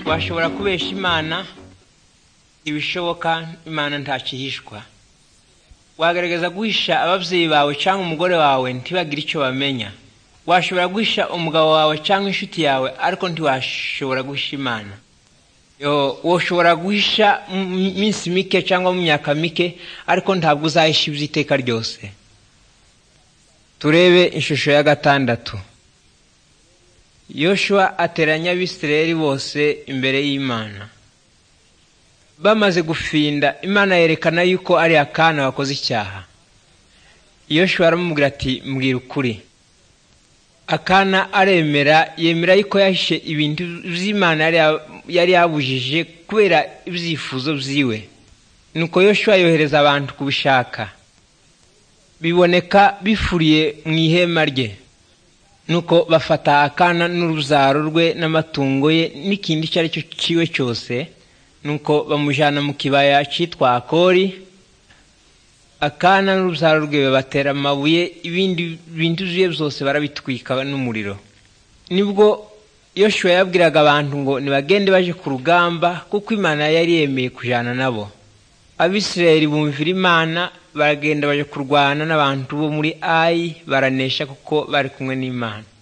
washobora kubesha Imana ibishoboka, Imana ntakihishwa. Wagaragaza guhisha abavyeyi bawe cyangwa umugore wawe ntibagira icyo bamenya. Washobora guhisha umugabo wawe cyangwa inshuti yawe ariko ntiwashobora guhisha Imana. Woshobora guhisha minsi mike cyangwa mu myaka mike ariko ntabwo uzahisha iby'iteka ryose. Turebe ishusho ya 6. Yoshua ateranya Abisirayeli bose imbere y'Imana. Bamaze gufinda, Imana yerekana yuko ari Akana wakoze icyaha. Yoshua aramubwira ati mbwira ukuri. Akana aremera, yemera yuko yahishe ibintu by'Imana yari yabujije kubera ibyifuzo byiwe. Nuko Yoshua yohereza abantu kubishaka. Biboneka bifuriye mu ihema rye. Nuko bafata Akana n'uruzaro rwe n'amatungo ye n'ikindi cyari cyo ciwe cyose. Nuko bamujana mu kibaya cyitwa Akori. Akana n'uruzaro rwe batera amabuye, ibindi bintu bye byose barabitwika n'umuriro. Nibwo Yoshua yabwiraga abantu ngo nibagende baje ku rugamba kuko Imana yari yemeye kujana nabo. Abisirayeli bumvira Imana, baragenda baje kurwana n'abantu bo muri Ai, baranesha kuko bari kumwe n'Imana.